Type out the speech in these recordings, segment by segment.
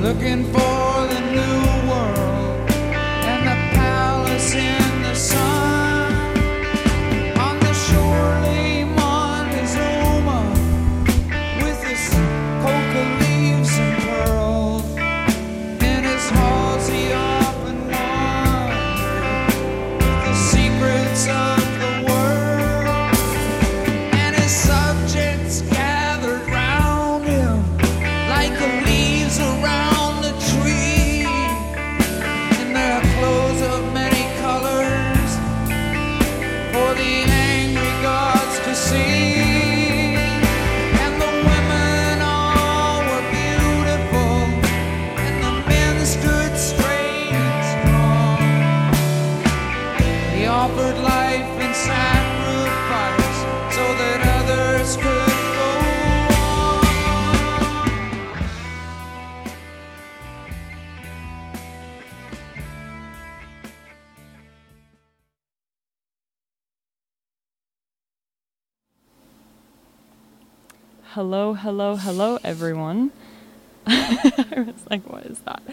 looking for the new world and the palace in the sun. On the shore lay Montezuma with his coca leaves and pearls. In his halls he often wandered with the secrets of the world, and his subjects gathered round him like the leaves around the tree, in their clothes of many colors for the angry gods to see. And the women all were beautiful, and the men stood straight and strong. He offered life and sacrifice so that others could go on. Hello, hello, hello, everyone. I was like, what is that?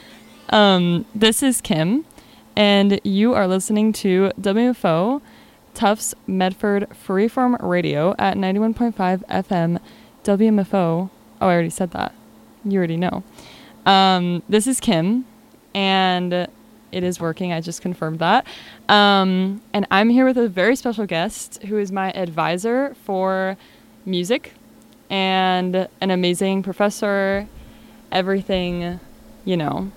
This is Kim, and you are listening to WFO, Tufts Medford Freeform Radio at 91.5 FM WMFO. Oh, I already said that. You already know. This is Kim, and it is working. I just confirmed that. And I'm here with a very special guest who is my advisor for music and an amazing professor, everything, you know.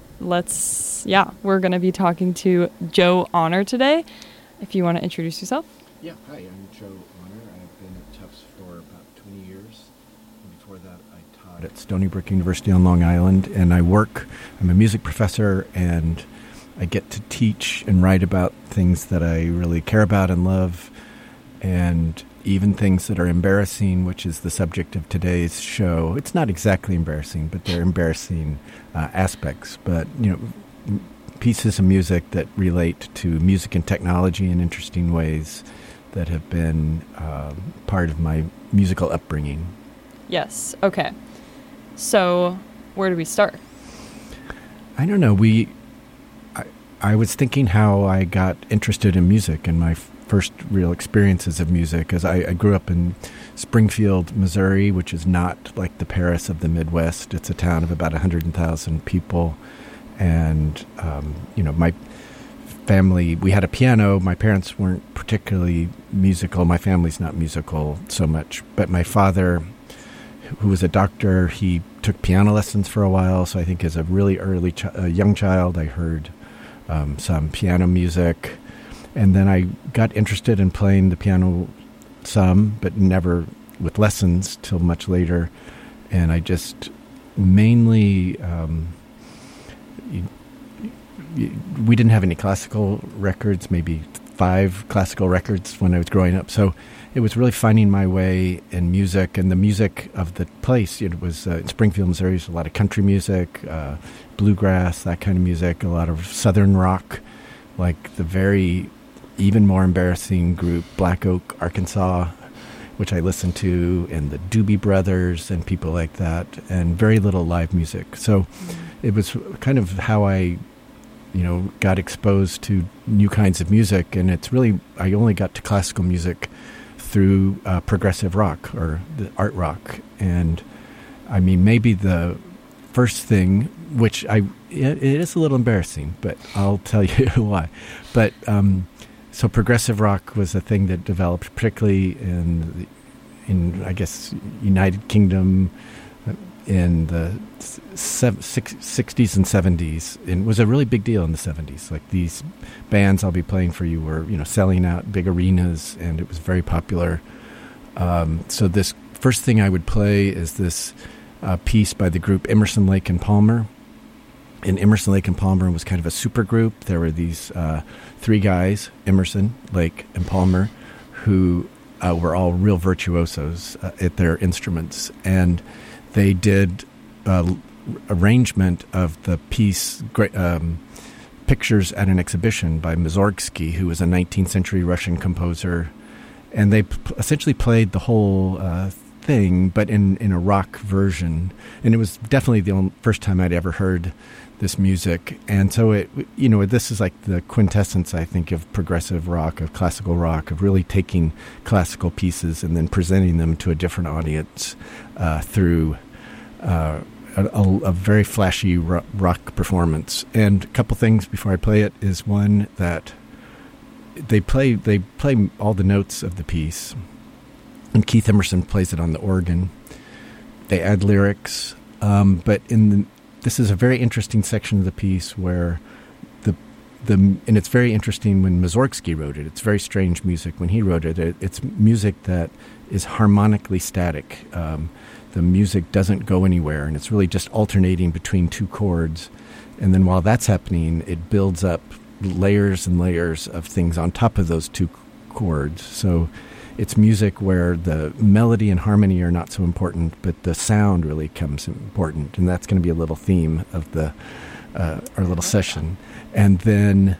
We're going to be talking to Joe Honor today. If you want to introduce yourself. Yeah, hi, I'm Joe Honor. I've been at Tufts for about 20 years. And before that, I taught at Stony Brook University on Long Island, and I'm a music professor, and I get to teach and write about things that I really care about and love, and even things that are embarrassing, which is the subject of today's show. It's not exactly embarrassing, but they're embarrassing aspects. But, you know, pieces of music that relate to music and technology in interesting ways that have been part of my musical upbringing. Yes. Okay. So where do we start? I don't know. I was thinking how I got interested in music and my first real experiences of music, as I grew up in Springfield, Missouri, which is not like the Paris of the Midwest. It's a town of about 100,000 people. And, my family, we had a piano. My parents weren't particularly musical. My family's not musical so much. But my father, who was a doctor, he took piano lessons for a while. So I think as a really early young child, I heard some piano music. And then I got interested in playing the piano some, but never with lessons till much later. And I just mainly... we didn't have any classical records, maybe 5 classical records when I was growing up. So it was really finding my way in music, and the music of the place. It was in Springfield, Missouri, there's a lot of country music, bluegrass, that kind of music, a lot of southern rock, like the very even more embarrassing group Black Oak, Arkansas, which I listened to, and the Doobie Brothers and people like that, and very little live music. So it was kind of how I, got exposed to new kinds of music, and it's really, I only got to classical music through progressive rock or the art rock. And I mean, maybe the first thing, which it is a little embarrassing, but I'll tell you why. But so progressive rock was a thing that developed particularly in I guess, United Kingdom in the 60s and 70s, and was a really big deal in the 70s. Like, these bands I'll be playing for you were, selling out big arenas, and it was very popular. So this first thing I would play is this piece by the group Emerson, Lake and Palmer. And Emerson, Lake and Palmer was kind of a super group. There were these 3 guys, Emerson, Lake, and Palmer, who were all real virtuosos at their instruments. And they did arrangement of the piece, Pictures at an Exhibition by Mussorgsky, who was a 19th century Russian composer. And they essentially played the whole thing, but in a rock version. And it was definitely the first time I'd ever heard this music. And so this is like the quintessence, I think, of progressive rock, of classical rock, of really taking classical pieces and then presenting them to a different audience through a very flashy rock performance. And a couple things before I play it is, one, that they play all the notes of the piece, and Keith Emerson plays it on the organ. They add lyrics, but this is a very interesting section of the piece where and it's very interesting when Mussorgsky wrote it. It's very strange music when he wrote it. It's music that is harmonically static. The music doesn't go anywhere, and it's really just alternating between two chords. And then while that's happening, it builds up layers and layers of things on top of those two chords. So it's music where the melody and harmony are not so important, but the sound really becomes important. And that's going to be a little theme of our little session. And then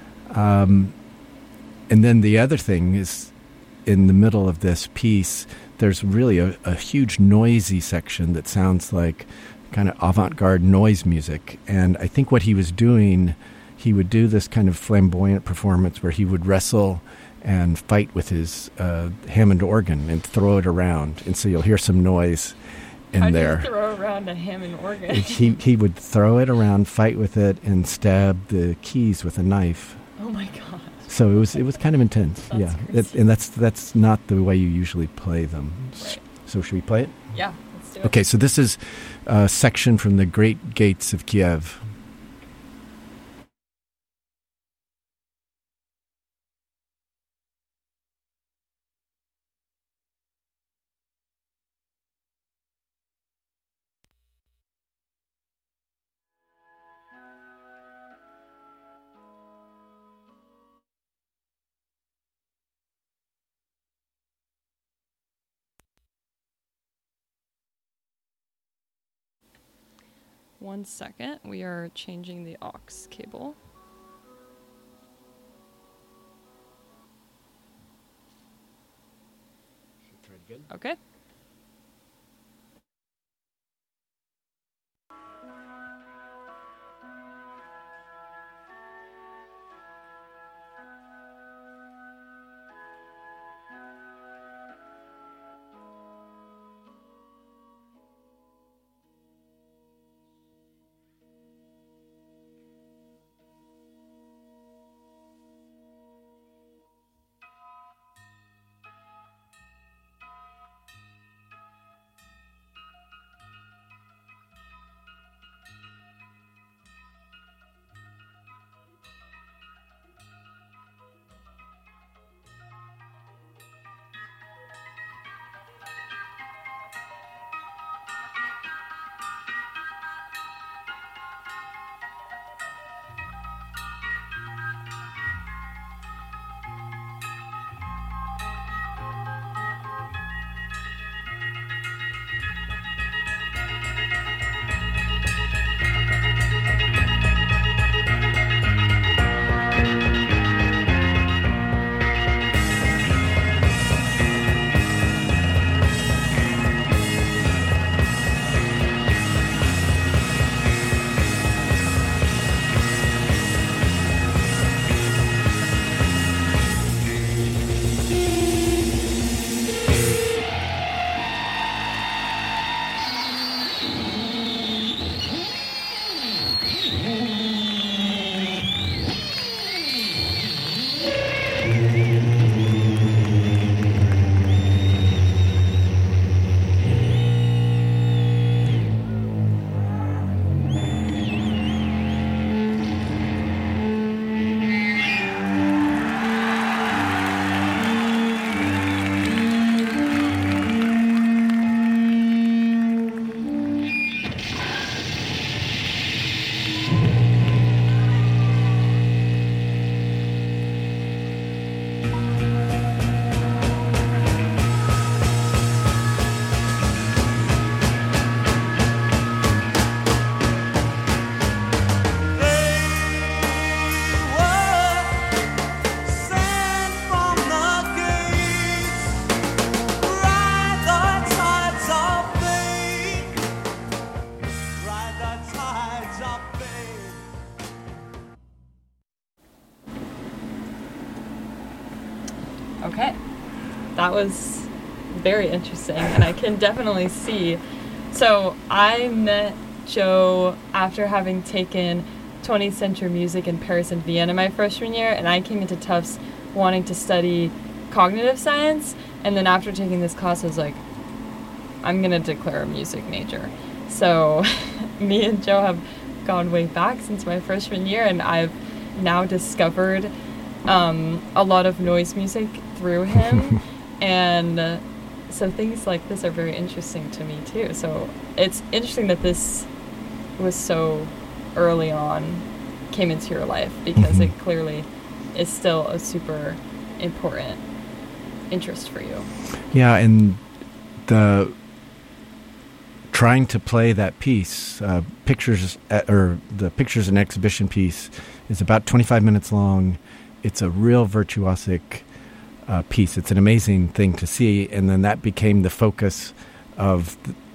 the other thing is, in the middle of this piece, there's really a huge noisy section that sounds like kind of avant-garde noise music. And I think what he was doing, he would do this kind of flamboyant performance where he would wrestle and fight with his Hammond organ and throw it around. And so you'll hear some noise in there. How do you throw around a Hammond organ? He would throw it around, fight with it, and stab the keys with a knife. Oh my God. So it was kind of intense. That's crazy. And that's not the way you usually play them. Right. So should we play it? Yeah, let's do it. Okay, so this is a section from the Great Gates of Kiev. One second, we are changing the aux cable. Okay. Okay. That was very interesting, and I can definitely see. So I met Joe after having taken 20th century music in Paris and Vienna my freshman year, and I came into Tufts wanting to study cognitive science, and then after taking this class I was like, I'm going to declare a music major. So me and Joe have gone way back since my freshman year, and I've now discovered a lot of noise music through him. And so things like this are very interesting to me too. So it's interesting that this was so early on, came into your life, because it clearly is still a super important interest for you. Yeah, and the trying to play that piece, the Pictures and Exhibition piece, is about 25 minutes long. It's a real virtuosic piece. It's an amazing thing to see, and then that became the focus of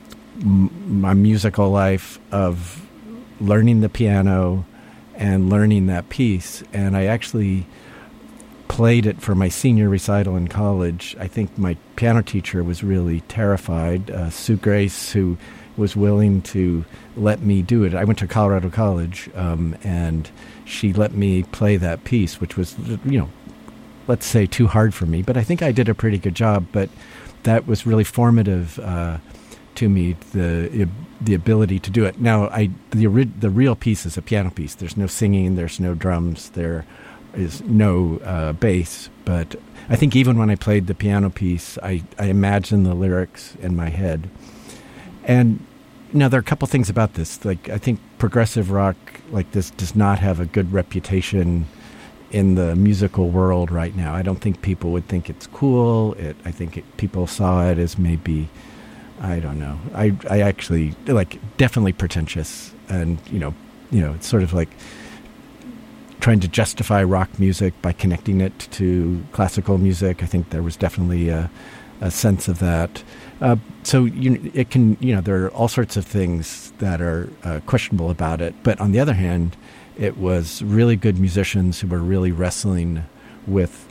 my musical life, of learning the piano and learning that piece. And I actually played it for my senior recital in college. I think my piano teacher was really terrified, Sue Grace, who was willing to let me do it. I went to Colorado College, and she let me play that piece, which was, let's say too hard for me, but I think I did a pretty good job. But that was really formative to me, the ability to do it. Now, the real piece is a piano piece. There's no singing, there's no drums, there is no bass. But I think even when I played the piano piece, I imagined the lyrics in my head. And now there are a couple things about this. Like, I think progressive rock like this does not have a good reputation in the musical world right now. I don't think people would think it's cool. I think people saw it as maybe, I don't know. I actually, definitely pretentious. And, it's sort of like trying to justify rock music by connecting it to classical music. I think there was definitely a sense of that. So it can, there are all sorts of things that are questionable about it. But on the other hand, it was really good musicians who were really wrestling with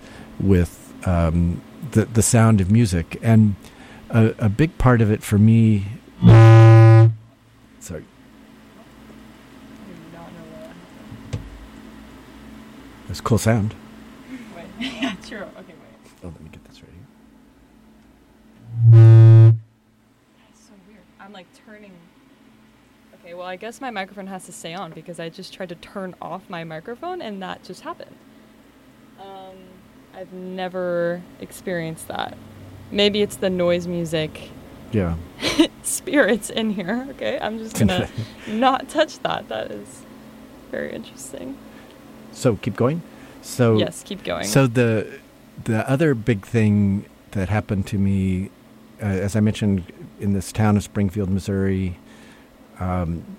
the sound of music. And a big part of it for me. Sorry. That's cool sound. Wait. Yeah, true. Okay, wait. Oh, let me get this right here. That's so weird. I'm like turning. Okay, well, I guess my microphone has to stay on because I just tried to turn off my microphone and that just happened. I've never experienced that. Maybe it's the noise music. Yeah. Spirits in here. Okay, I'm just gonna not touch that. That is very interesting. So keep going. So yes, keep going. So the other big thing that happened to me, as I mentioned, in this town of Springfield, Missouri, I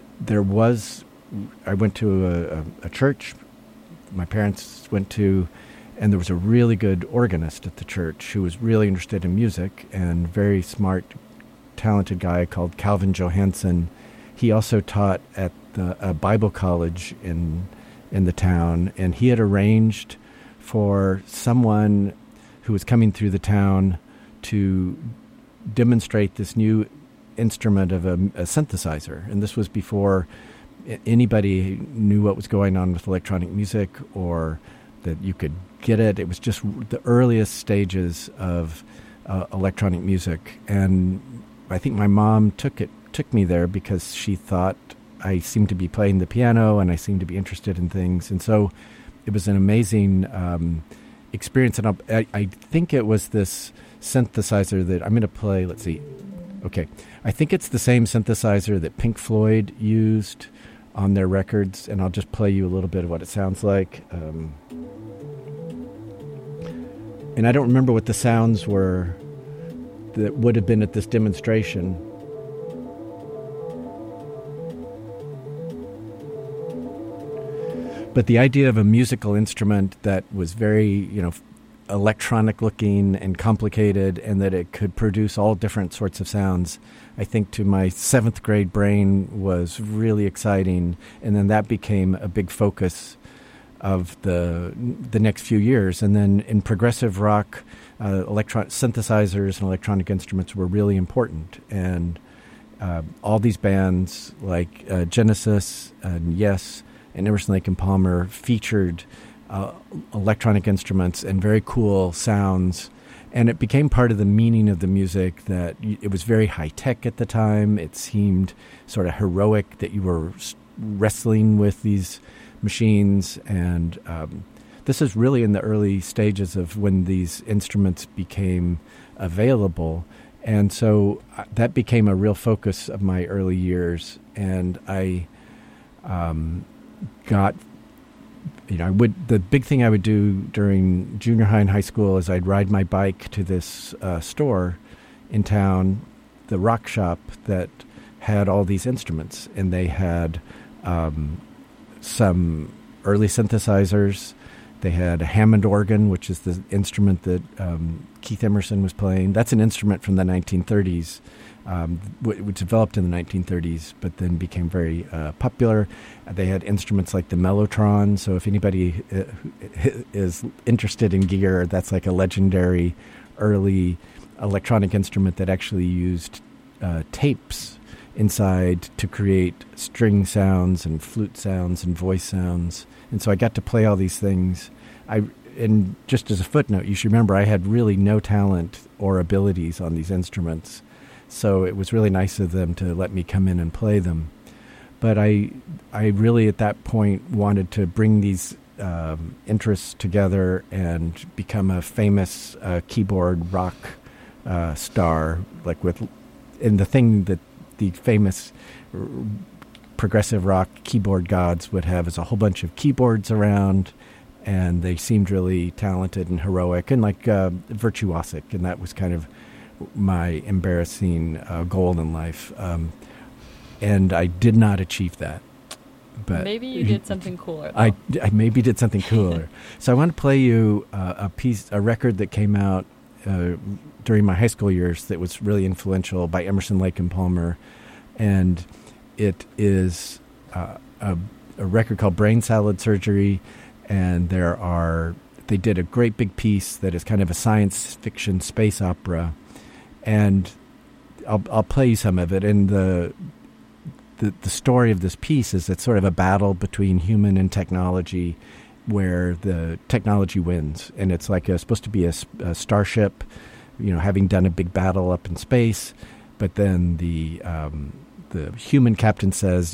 went to a church my parents went to, and there was a really good organist at the church who was really interested in music, and very smart, talented guy called Calvin Johansson. He also taught at a Bible college in the town, and he had arranged for someone who was coming through the town to demonstrate this new instrument of a synthesizer. And this was before anybody knew what was going on with electronic music or that you could get it. It was just the earliest stages of electronic music. And I think my mom took me there because she thought I seemed to be playing the piano and I seemed to be interested in things. And so it was an amazing experience. And I think it was this synthesizer that I'm going to play. Let's see. Okay. I think it's the same synthesizer that Pink Floyd used on their records. And I'll just play you a little bit of what it sounds like. And I don't remember what the sounds were that would have been at this demonstration. But the idea of a musical instrument that was very, electronic looking and complicated, and that it could produce all different sorts of sounds, I think to my 7th grade brain was really exciting. And then that became a big focus of the next few years. And then in progressive rock, synthesizers and electronic instruments were really important. And all these bands like Genesis and Yes and Emerson, Lake and Palmer featured electronic instruments and very cool sounds. And it became part of the meaning of the music that it was very high-tech at the time. It seemed sort of heroic that you were wrestling with these machines. And this is really in the early stages of when these instruments became available. And so that became a real focus of my early years. And I the big thing I would do during junior high and high school is I'd ride my bike to this store in town, the Rock Shop, that had all these instruments. And they had some early synthesizers. They had a Hammond organ, which is the instrument that Keith Emerson was playing. That's an instrument from the 1930s, which developed in the 1930s, but then became very popular. They had instruments like the Mellotron. So if anybody is interested in gear, that's like a legendary early electronic instrument that actually used tapes inside to create string sounds and flute sounds and voice sounds. And so I got to play all these things. And just as a footnote, you should remember I had really no talent or abilities on these instruments. So it was really nice of them to let me come in and play them. But I really at that point wanted to bring these interests together and become a famous keyboard rock star, and the thing that the famous progressive rock keyboard gods would have is a whole bunch of keyboards around, and they seemed really talented and heroic and virtuosic, and that was kind of my embarrassing goal in life. And I did not achieve that. But maybe you did something cooler, though. I maybe did something cooler. So I want to play you a record that came out during my high school years that was really influential by Emerson, Lake and Palmer, and it is a record called Brain Salad Surgery, and they did a great big piece that is kind of a science fiction space opera, and I'll play you some of it. And the story of this piece is it's sort of a battle between human and technology, where the technology wins, and it's like supposed to be a starship, having done a big battle up in space, but then the human captain says,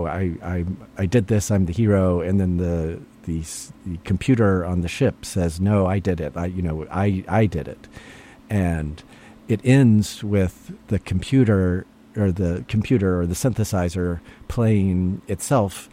I did this, I'm the hero, and then the computer on the ship says, no, I did it, I did it, and it ends with the computer or the synthesizer playing itself,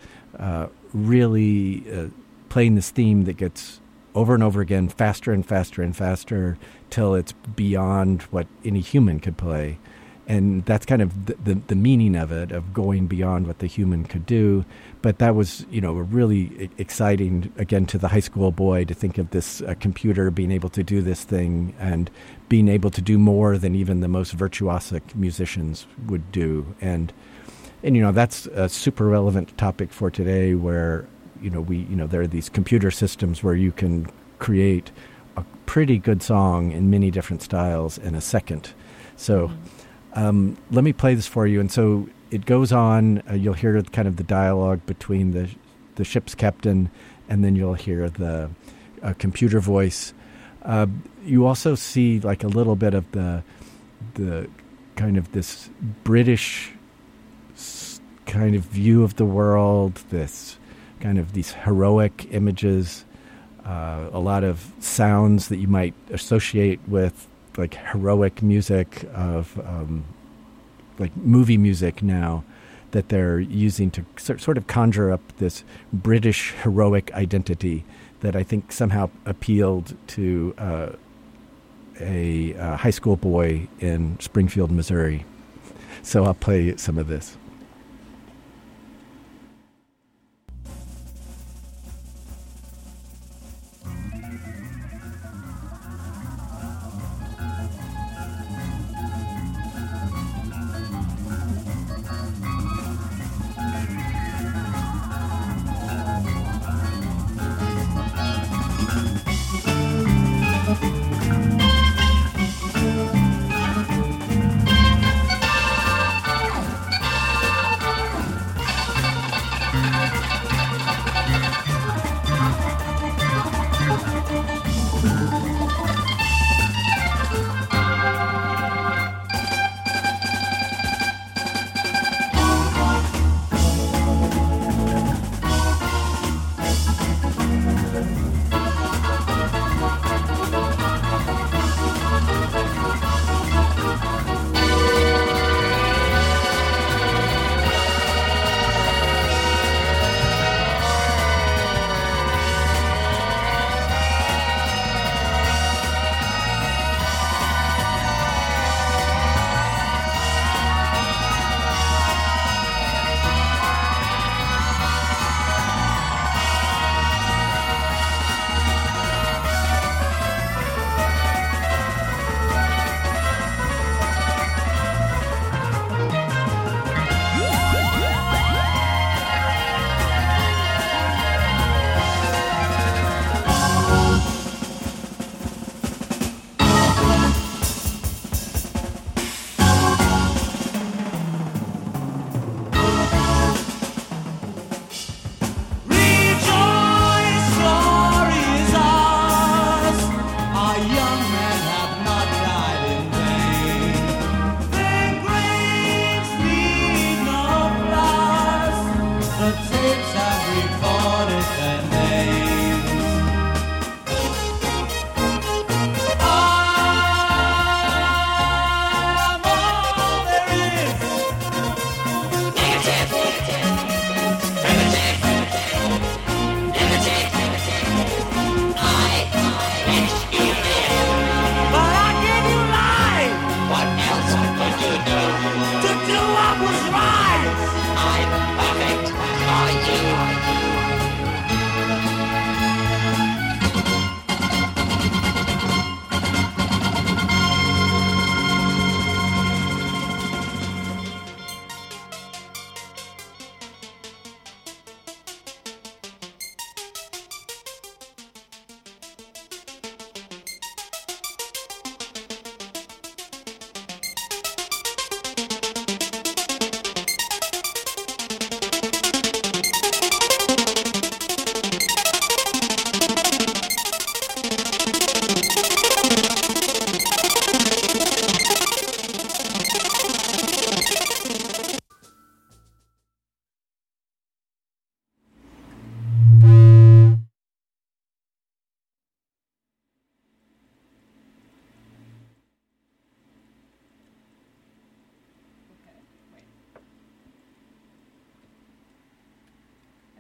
really playing this theme that gets over and over again, faster and faster and faster, till it's beyond what any human could play. And that's kind of the meaning of it, of going beyond what the human could do. But that was, really exciting, again, to the high school boy to think of this computer being able to do this thing and being able to do more than even the most virtuosic musicians would do. And that's a super relevant topic for today, where, there are these computer systems where you can create a pretty good song in many different styles in a second. So let me play this for you. And so it goes on. You'll hear kind of the dialogue between the ship's captain, and then you'll hear the computer voice. You also see like a little bit of the kind of this British kind of view of the world, this kind of these heroic images, a lot of sounds that you might associate with like heroic music of like movie music now, that they're using to sort of conjure up this British heroic identity that I think somehow appealed to a high school boy in Springfield, Missouri. So I'll play some of this.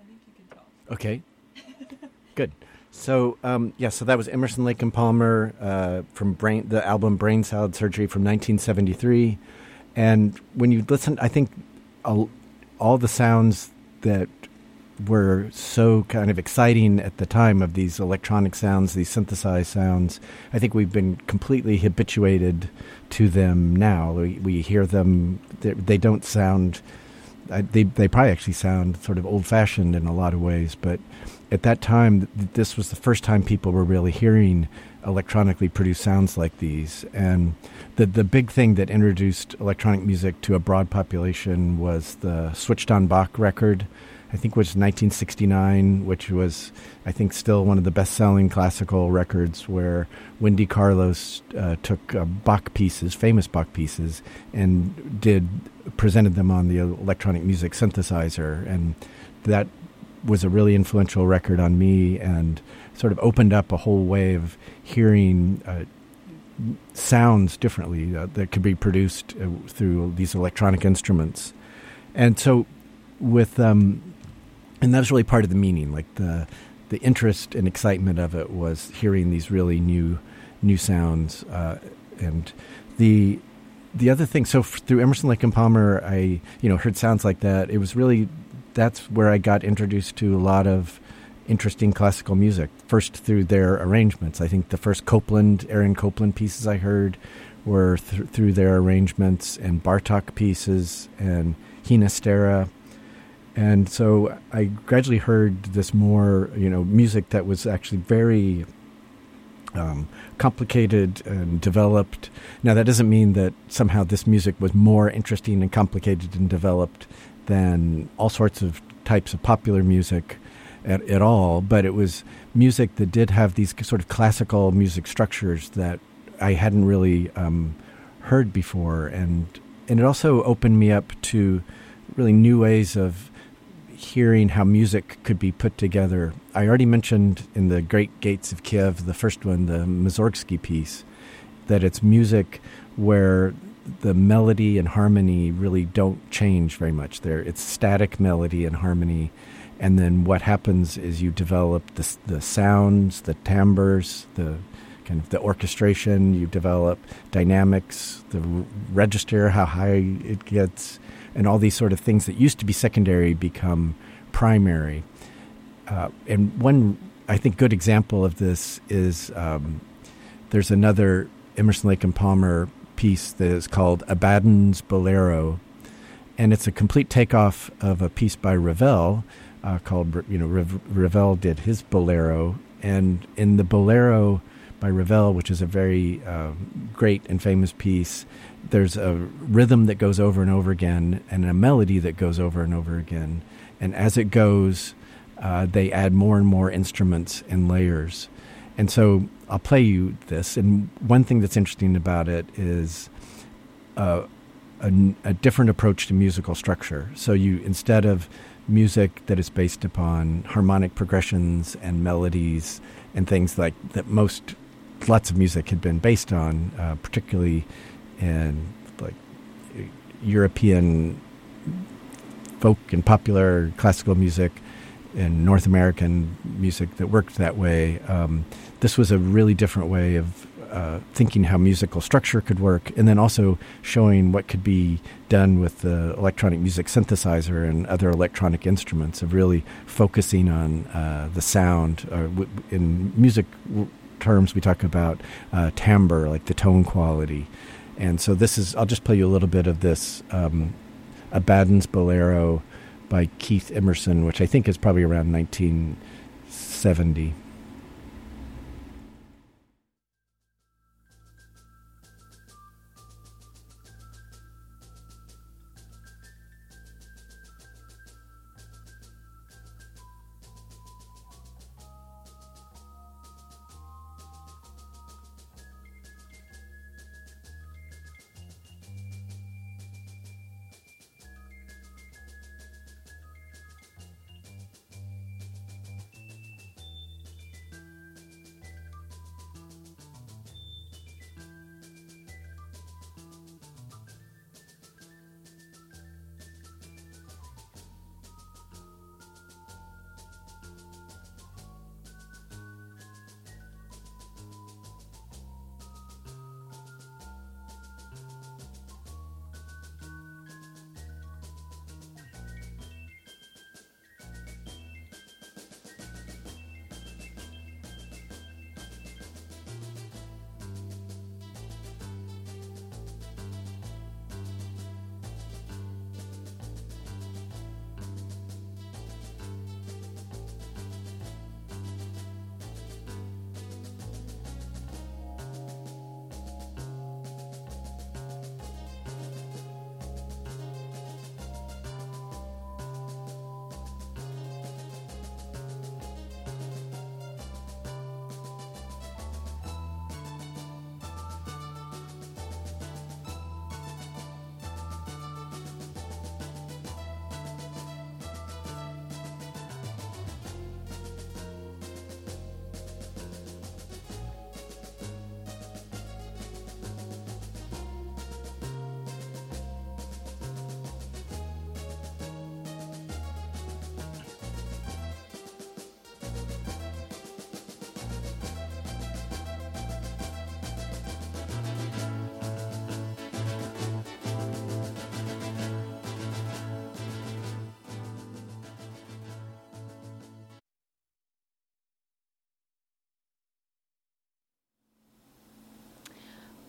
think you can talk. Okay, good. So, so that was Emerson, Lake and Palmer from the album Brain Salad Surgery from 1973. And when you listen, I think all the sounds that were so kind of exciting at the time of these electronic sounds, these synthesized sounds, I think we've been completely habituated to them now. We hear them, they don't sound... They probably actually sound sort of old-fashioned in a lot of ways, but at that time, this was the first time people were really hearing electronically produced sounds like these. And the big thing that introduced electronic music to a broad population was the Switched on Bach record. I think it was 1969, which was, I think, still one of the best-selling classical records, where Wendy Carlos took Bach pieces, famous Bach pieces, and presented them on the electronic music synthesizer. And that was a really influential record on me and sort of opened up a whole way of hearing sounds differently that could be produced through these electronic instruments. And so and that's really part of the meaning, like the interest and excitement of it was hearing these really new sounds. And the other thing, so through Emerson, Lake and Palmer, I heard sounds like that. It was really, that's where I got introduced to a lot of interesting classical music. First through their arrangements. I think the first Aaron Copland pieces I heard were through their arrangements, and Bartok pieces and Ginastera. And so I gradually heard this more, music that was actually very complicated and developed. Now, that doesn't mean that somehow this music was more interesting and complicated and developed than all sorts of types of popular music at all, but it was music that did have these sort of classical music structures that I hadn't really heard before. And it also opened me up to really new ways of hearing how music could be put together. I already mentioned in the Great Gates of Kiev, the first one, the Mussorgsky piece, that it's music where the melody and harmony really don't change very much. It's static melody and harmony, and then what happens is you develop the sounds, the timbres, the kind of the orchestration, you develop dynamics, the register, how high it gets, and all these sort of things that used to be secondary become primary. And one, I think, good example of this is there's another Emerson, Lake and Palmer piece that is called Abaddon's Bolero, and it's a complete takeoff of a piece by Ravel called, Ravel did his Bolero, and in the Bolero by Ravel, which is a very great and famous piece, there's a rhythm that goes over and over again and a melody that goes over and over again. And as it goes, they add more and more instruments and layers. And so I'll play you this. And one thing that's interesting about it is a different approach to musical structure. So instead of music that is based upon harmonic progressions and melodies and things like that lots of music had been based on, particularly in like European folk and popular classical music and North American music that worked that way. This was a really different way of thinking how musical structure could work, and then also showing what could be done with the electronic music synthesizer and other electronic instruments, of really focusing on the sound. In music terms, we talk about timbre, like the tone quality. And so I'll just play you a little bit of this Abaddon's Bolero by Keith Emerson, which I think is probably around 1970.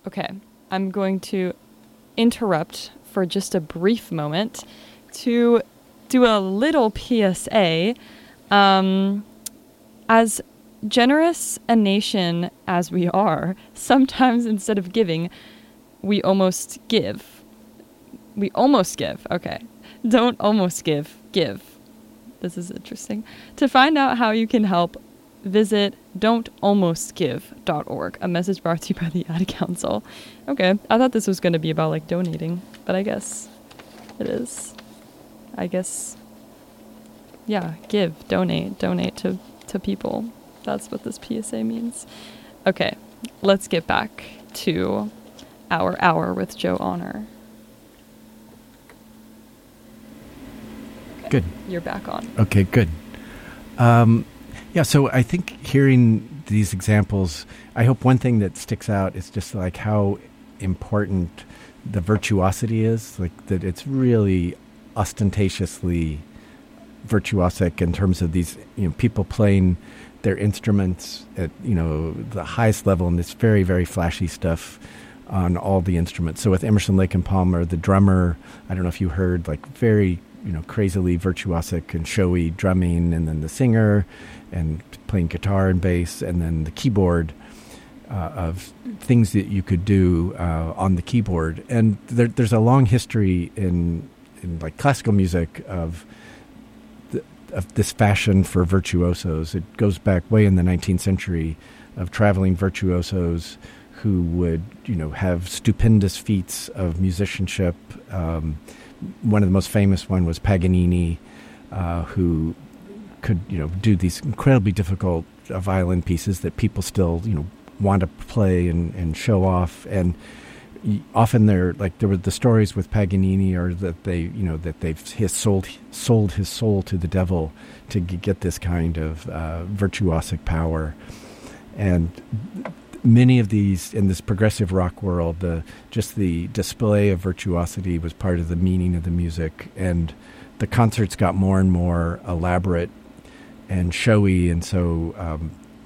Okay, I'm going to interrupt for just a brief moment to do a little PSA. As generous a nation as we are, sometimes instead of giving, we almost give. We almost give. Okay. Don't almost give. Give. This is interesting. To find out how you can help, visit don'talmostgive.org. A message brought to you by the Ad Council. Okay. I thought this was going to be about like donating, but I guess it is. I guess, yeah, give, donate to people. That's what this PSA means. Okay, let's get back to our hour with Joe Honor. Okay, good. You're back on. Okay, good. Yeah, so I think hearing these examples, I hope one thing that sticks out is just like how important the virtuosity is, like that it's really ostentatiously virtuosic in terms of these, people playing their instruments at, the highest level, and this very, very flashy stuff on all the instruments. So with Emerson, Lake and Palmer, the drummer, I don't know if you heard, like very, crazily virtuosic and showy drumming, and then the singer and playing guitar and bass, and then the keyboard of things that you could do on the keyboard. And there's a long history in like classical music of this fashion for virtuosos. It goes back way in the 19th century of traveling virtuosos who would, have stupendous feats of musicianship. One of the most famous one was Paganini, who could, do these incredibly difficult violin pieces that people still, want to play and show off. And often there were the stories with Paganini, or that they've sold his soul to the devil to get this kind of virtuosic power. And many of these in this progressive rock world, the display of virtuosity was part of the meaning of the music, and the concerts got more and more elaborate and showy. And so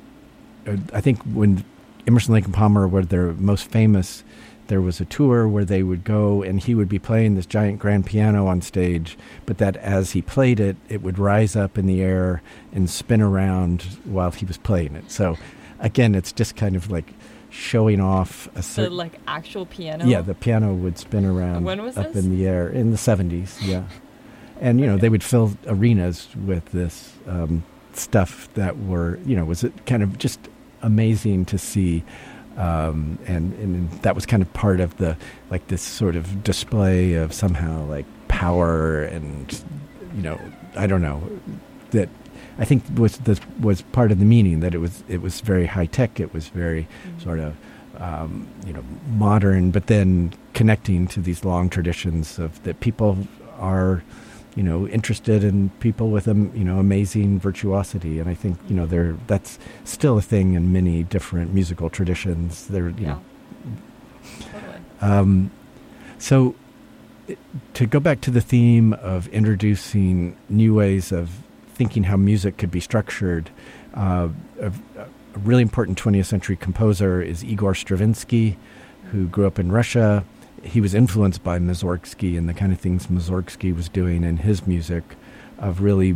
I think when Emerson, Lake and Palmer were their most famous, there was a tour where they would go and he would be playing this giant grand piano on stage, but that as he played it, it would rise up in the air and spin around while he was playing it. So again, it's just kind of like showing off a certain... The like actual piano? Yeah, the piano would spin around when was up this? in the air in the 70s, yeah. And, they would fill arenas with this stuff that were, was kind of just amazing to see. And that was kind of part of the, like this sort of display of somehow like power and, I don't know, that I think was part of the meaning, that it was very high tech. It was very sort of, modern, but then connecting to these long traditions of that people are, interested in people with, amazing virtuosity. And I think, that's still a thing in many different musical traditions. There, Totally. So to go back to the theme of introducing new ways of thinking how music could be structured, a really important 20th century composer is Igor Stravinsky, who grew up in Russia. He was influenced by Mussorgsky and the kind of things Mussorgsky was doing in his music, of really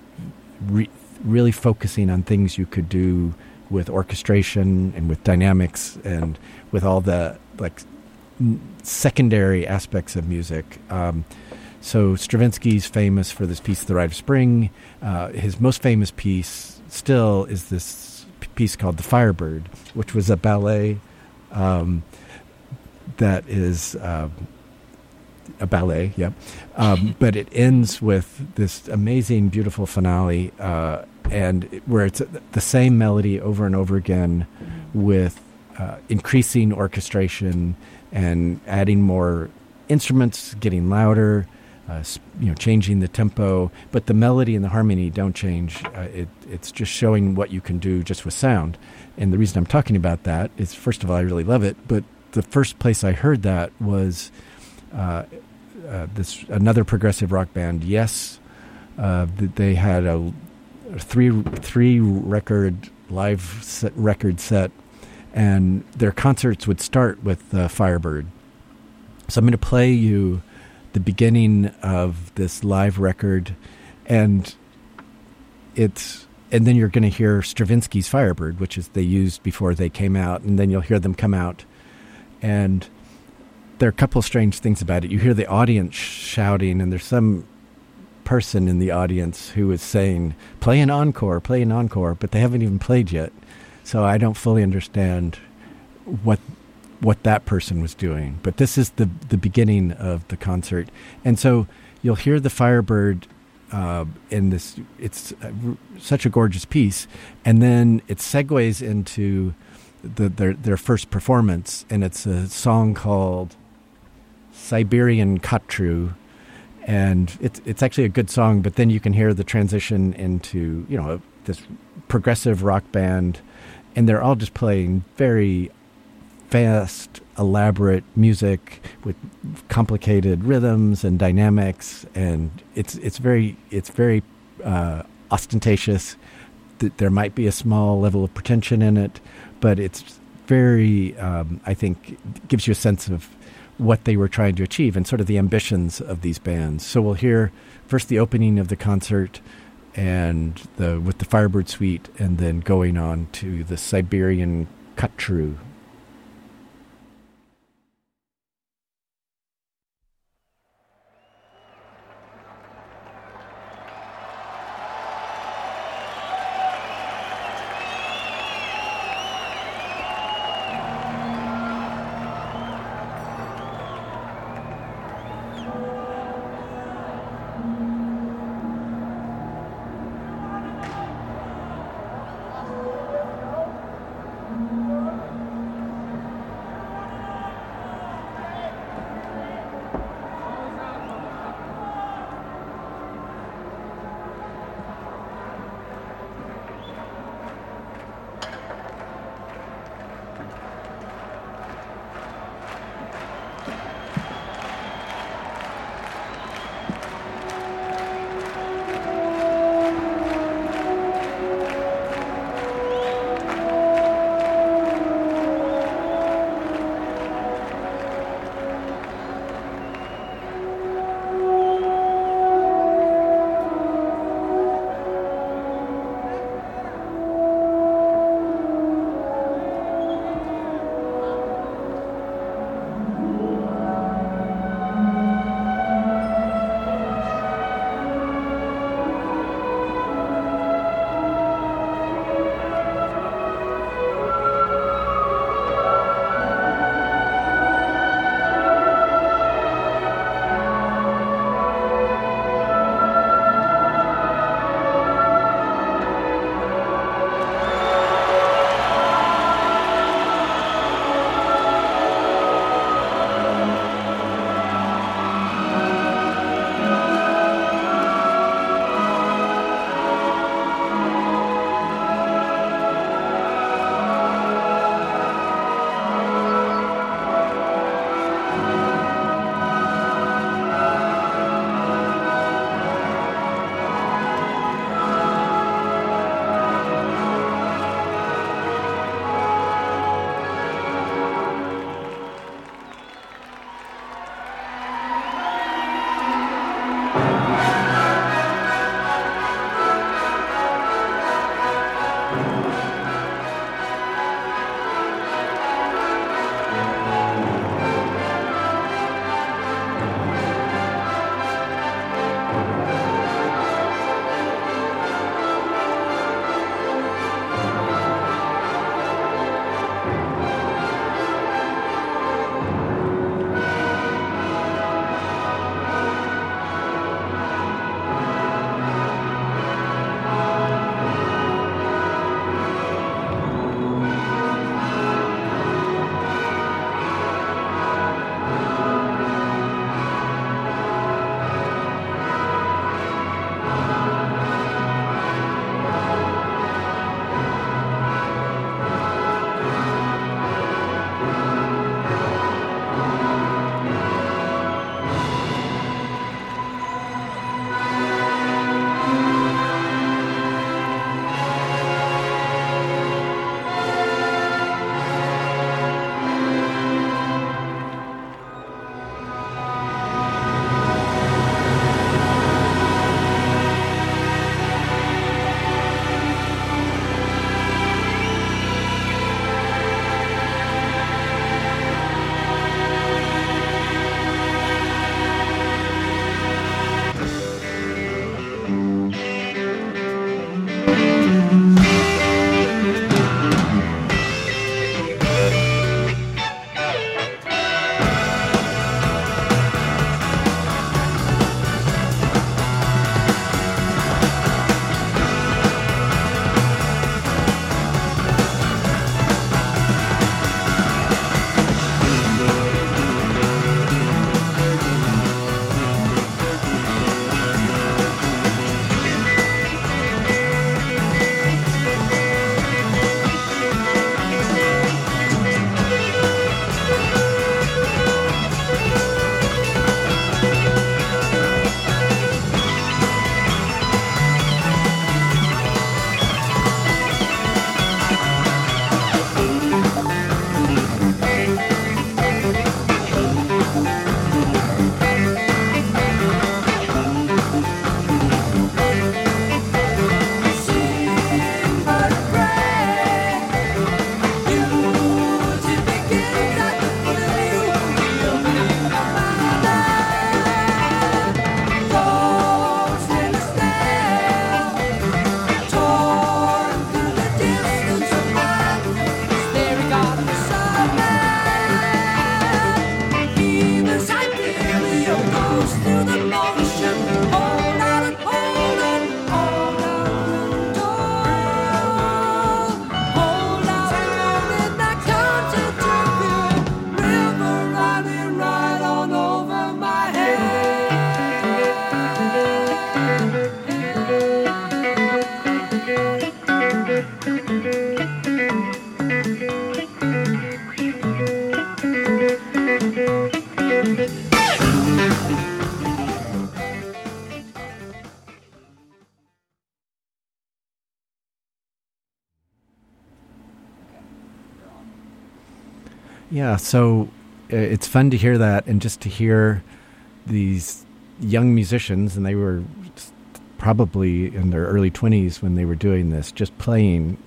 focusing on things you could do with orchestration and with dynamics and with all the like secondary aspects of music. So Stravinsky's famous for this piece, The Rite of Spring. His most famous piece still is this piece called The Firebird, which was a ballet that is a ballet, yeah. But it ends with this amazing, beautiful finale, and where it's the same melody over and over again with increasing orchestration and adding more instruments, getting louder, changing the tempo, but the melody and the harmony don't change. It's just showing what you can do just with sound. And the reason I'm talking about that is, first of all, I really love it, but the first place I heard that was another progressive rock band, Yes. They had a three record live record set, And their concerts would start with Firebird. So I'm going to play you the beginning of this live record, and then you're going to hear Stravinsky's Firebird, which is they used before they came out, and then you'll hear them come out. And there are a couple of strange things about it. You hear the audience shouting, and there's some person in the audience who is saying, play an encore, but they haven't even played yet. So I don't fully understand what that person was doing. But this is the beginning of the concert. And so you'll hear the Firebird in this. It's such a gorgeous piece. And then it segues into their first performance, and it's a song called Siberian Khatru. And it's actually a good song, but then you can hear the transition into, this progressive rock band, and they're all just playing very fast, elaborate music with complicated rhythms and dynamics, and it's very ostentatious. There might be a small level of pretension in it, but it's very, I think, gives you a sense of what they were trying to achieve and sort of the ambitions of these bands. So we'll hear first the opening of the concert and with the Firebird Suite, and then going on to the Siberian Khatru. Yeah, so it's fun to hear that, and just to hear these young musicians, and they were probably in their early 20s when they were doing this, just playing,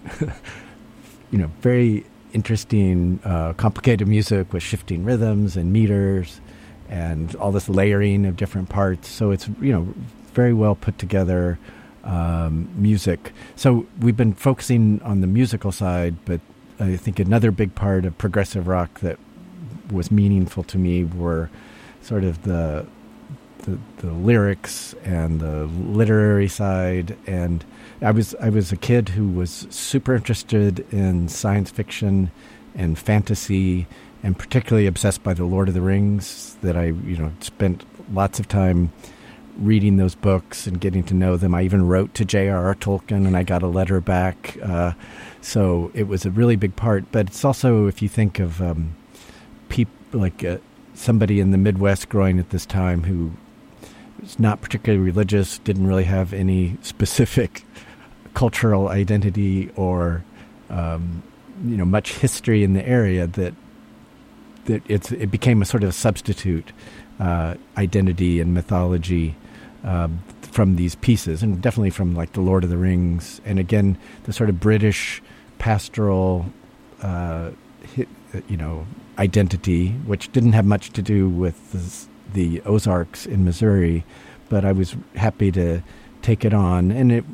very interesting, complicated music with shifting rhythms and meters and all this layering of different parts. So it's, very well put together music. So we've been focusing on the musical side, but I think another big part of progressive rock that was meaningful to me were sort of the lyrics and the literary side. And I was a kid who was super interested in science fiction and fantasy, and particularly obsessed by the Lord of the Rings, that I spent lots of time reading those books and getting to know them. I even wrote to J.R.R. Tolkien, and I got a letter back. So it was a really big part. But it's also, if you think of people like somebody in the Midwest growing at this time who was not particularly religious, didn't really have any specific cultural identity or much history in the area, that it became a sort of substitute identity and mythology from these pieces, and definitely from like the Lord of the Rings, and again the sort of British pastoral identity, which didn't have much to do with the Ozarks in Missouri, but I was happy to take it on. And it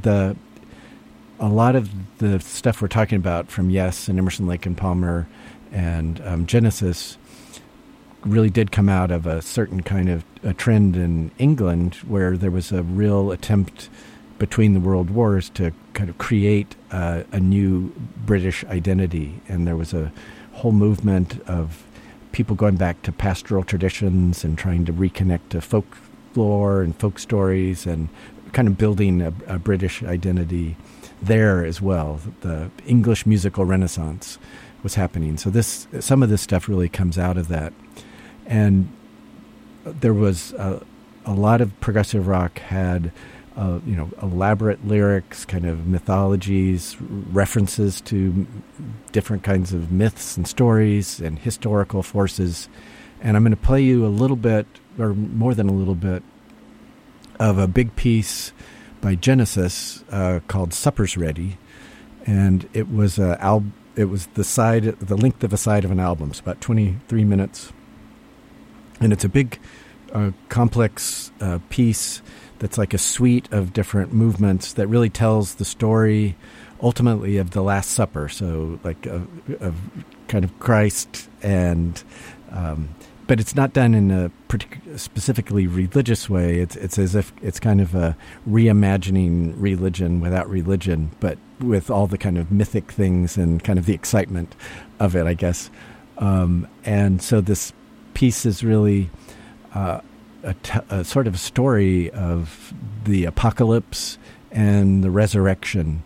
a lot of the stuff we're talking about from Yes and Emerson, Lake and Palmer and Genesis really did come out of a certain kind of a trend in England, where there was a real attempt between the world wars to kind of create a new British identity. And there was a whole movement of people going back to pastoral traditions and trying to reconnect to folklore and folk stories, and kind of building a British identity there as well. The English musical renaissance was happening. So some of this stuff really comes out of that. And there was a lot of progressive rock had, elaborate lyrics, kind of mythologies, references to different kinds of myths and stories and historical forces. And I'm going to play you a little bit, or more than a little bit, of a big piece by Genesis called "Supper's Ready," and it was the length of a side of an album. It's about 23 minutes. And it's a big, complex piece that's like a suite of different movements that really tells the story, ultimately, of the Last Supper. So, like, of kind of Christ, and but it's not done in a specifically religious way. It's as if it's kind of a reimagining religion without religion, but with all the kind of mythic things and kind of the excitement of it, I guess. And so this piece is really a sort of story of the apocalypse and the resurrection.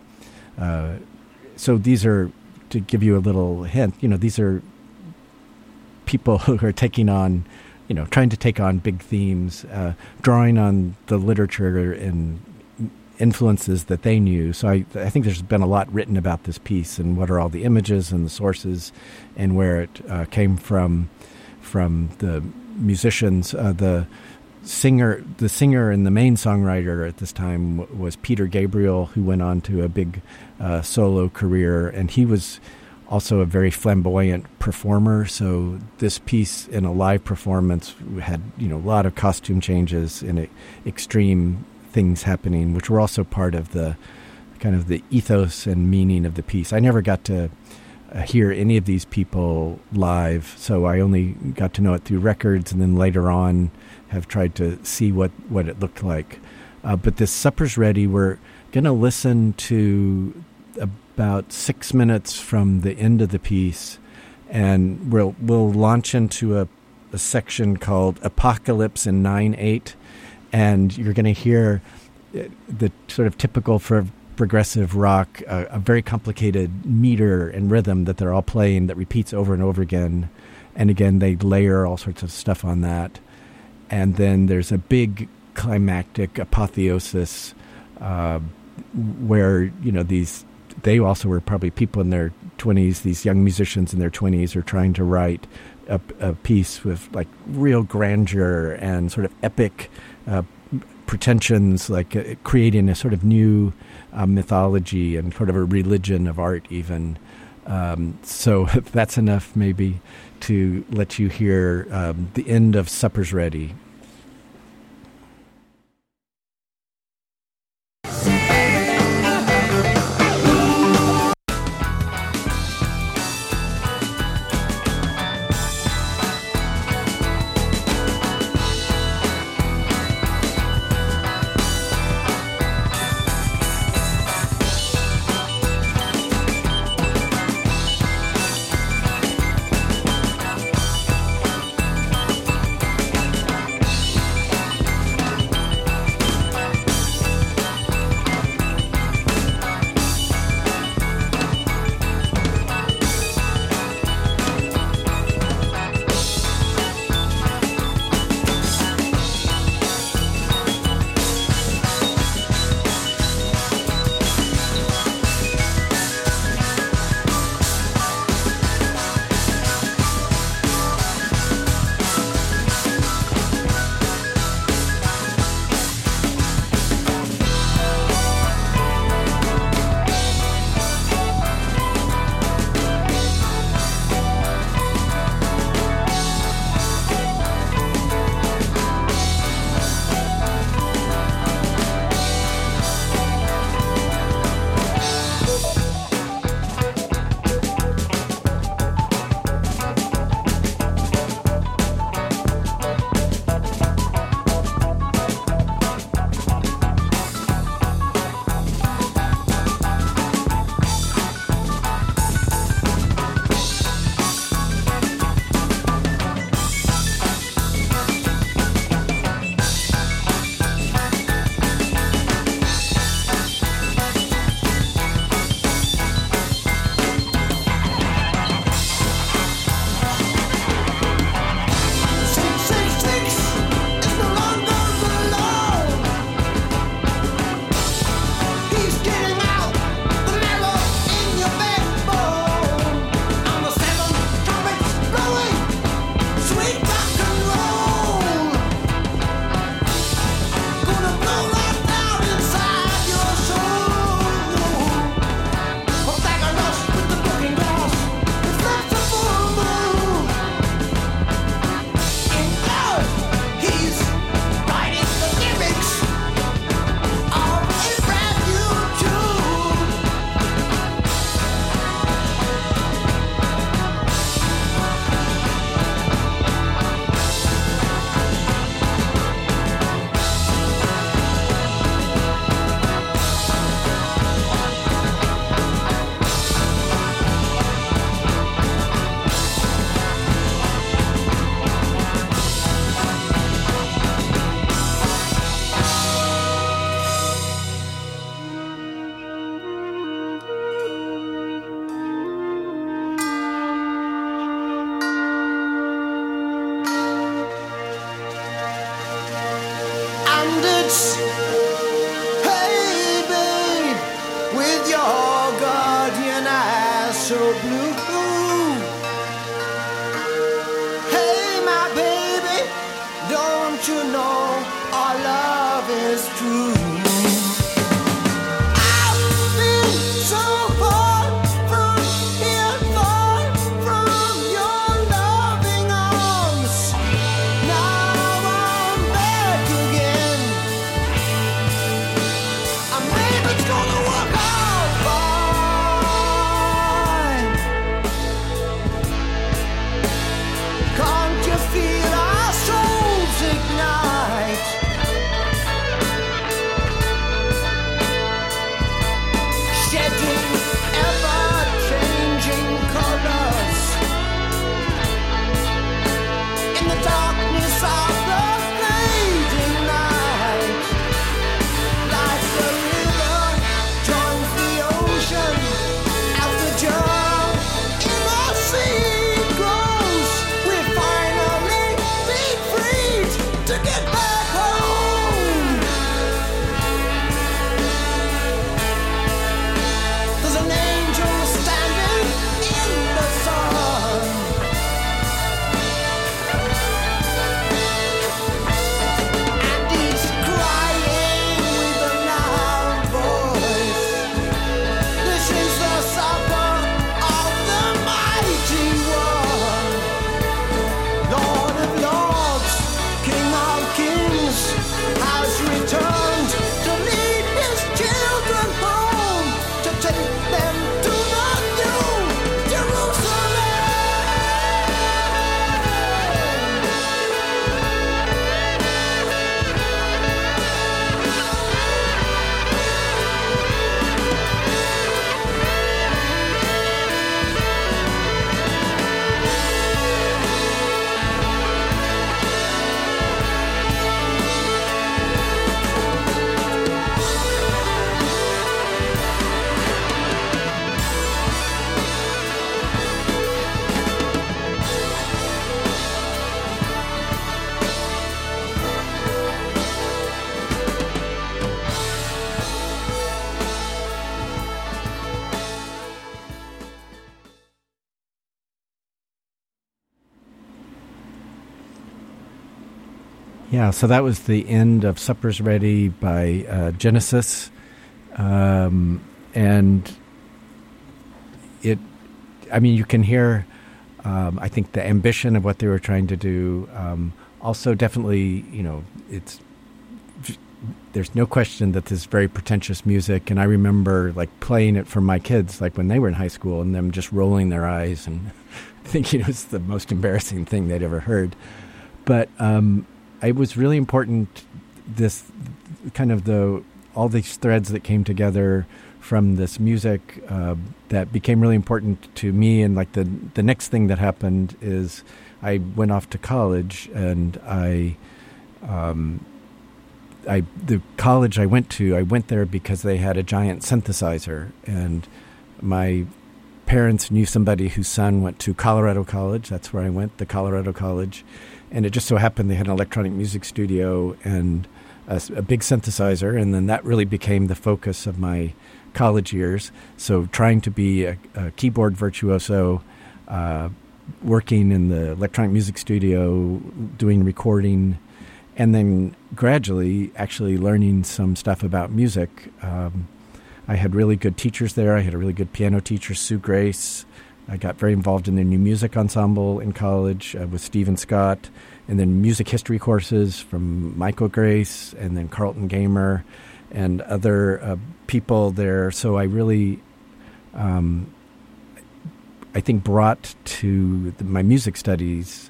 So these are, to give you a little hint, these are people who are taking on, trying to take on big themes, drawing on the literature and influences that they knew. So I think there's been a lot written about this piece, and what are all the images and the sources and where it came from the musicians. The singer and the main songwriter at this time was Peter Gabriel, who went on to a big solo career, and he was also a very flamboyant performer. So this piece in a live performance had a lot of costume changes and extreme things happening, which were also part of the kind of the ethos and meaning of the piece. I never got to hear any of these people live, so I only got to know it through records, and then later on have tried to see what it looked like. But this Supper's Ready, we're going to listen to about 6 minutes from the end of the piece, and we'll launch into a section called Apocalypse in 9/8, and you're going to hear the sort of typical for progressive rock, a very complicated meter and rhythm that they're all playing that repeats over and over again. And again, they layer all sorts of stuff on that. And then there's a big climactic apotheosis where, they also were probably people in their 20s, these young musicians in their 20s are trying to write a piece with like real grandeur and sort of epic pretensions, like creating a sort of new mythology and sort of a religion of art even. So that's enough maybe to let you hear the end of Supper's Ready. Hey, babe, with your guardian eyes so blue. Hey, my baby, don't you know our love is true? Yeah, so that was the end of Supper's Ready by Genesis. And you can hear, I think, the ambition of what they were trying to do. Also, definitely, there's no question that this is very pretentious music. And I remember, playing it for my kids, when they were in high school, and them just rolling their eyes and thinking it was the most embarrassing thing they'd ever heard. But it was really important, this kind of all these threads that came together from this music that became really important to me. And the next thing that happened is I went off to college, and the college I went there because they had a giant synthesizer, and my parents knew somebody whose son went to Colorado College. That's where I went, the Colorado College. And it just so happened they had an electronic music studio and a big synthesizer, and then that really became the focus of my college years. So trying to be a keyboard virtuoso, working in the electronic music studio, doing recording, and then gradually actually learning some stuff about music. I had really good teachers there. I had a really good piano teacher, Sue Grace. I got very involved in the new music ensemble in college with Stephen Scott, and then music history courses from Michael Grace, and then Carlton Gamer, and other people there. So I really, I think, brought to my music studies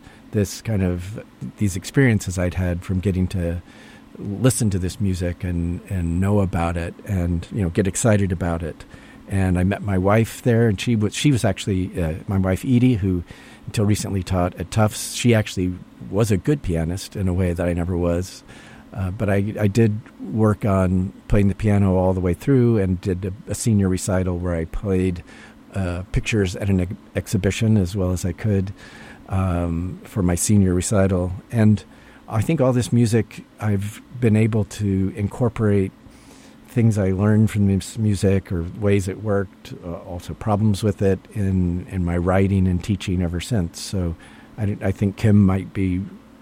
these experiences I'd had from getting to listen to this music and know about it, and get excited about it. And I met my wife there, and she was actually my wife Edie, who until recently taught at Tufts. She actually was a good pianist in a way that I never was, but I did work on playing the piano all the way through, and did a senior recital where I played pictures at an exhibition as well as I could for my senior recital. And I think all this music, I've been able to incorporate things I learned from this music, or ways it worked, also problems with it in my writing and teaching ever since. So I think Kim might be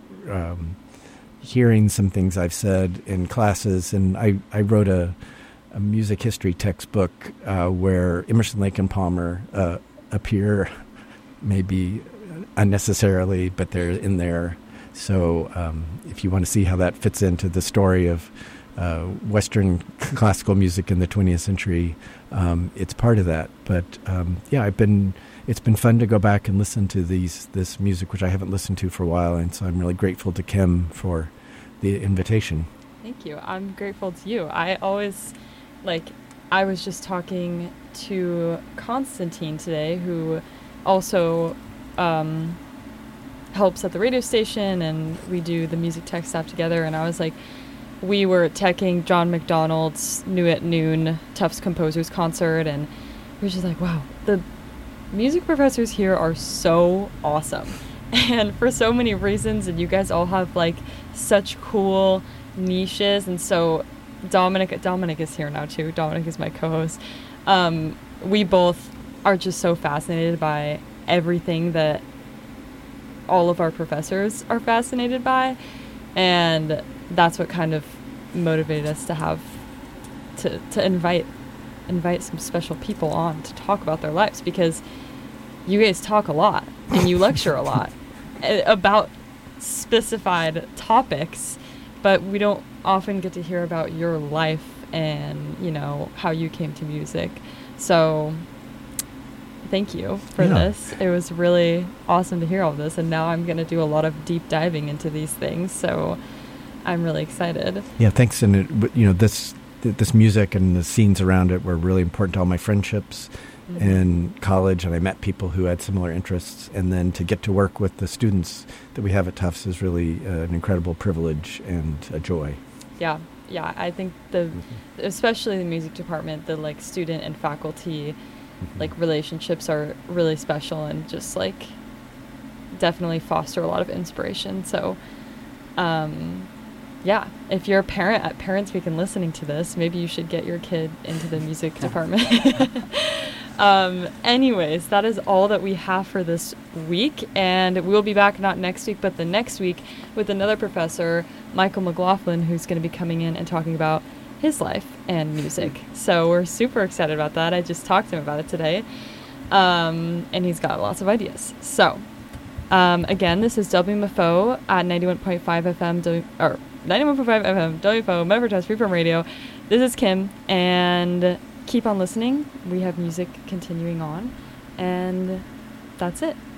hearing some things I've said in classes. And I wrote a music history textbook where Emerson, Lake and Palmer appear, maybe unnecessarily, but they're in there. So if you want to see how that fits into the story of Western classical music in the 20th century, it's part of that. But it's been fun to go back and listen to this music, which I haven't listened to for a while, and so I'm really grateful to Kim for the invitation. Thank you. I'm grateful to you. I always, I was just talking to Constantine today, who also helps at the radio station, and we do the music tech stuff together. And I was like, we were teching John McDonald's New at Noon Tufts Composers Concert, and we were just like, wow, the music professors here are so awesome, and for so many reasons, and you guys all have such cool niches. And so Dominic is here now too. Dominic is my co-host. We both are just so fascinated by everything that all of our professors are fascinated by, and that's what kind of motivated us to invite some special people on to talk about their lives, because you guys talk a lot and you lecture a lot about specified topics, but we don't often get to hear about your life and how you came to music. So thank you for this. It was really awesome to hear all this, and now I'm going to do a lot of deep diving into these things, so I'm really excited. Yeah, thanks. And this music and the scenes around it were really important to all my friendships in college, and I met people who had similar interests, and then to get to work with the students that we have at Tufts is really an incredible privilege and a joy. Yeah, I think especially the music department, the student and faculty relationships are really special, and just definitely foster a lot of inspiration. So if you're a parent at Parents Week and listening to this, maybe you should get your kid into the music department. Anyways, that is all that we have for this week, and we'll be back not next week, but the next week with another professor, Michael McLaughlin, who's going to be coming in and talking about his life and music. So we're super excited about that. I just talked to him about it today, and he's got lots of ideas. So, again, this is WMFO at 91.5 FM, or 91.5 FM, WMFO, Medford Test Freeform Radio. This is Kim, and keep on listening. We have music continuing on, and that's it.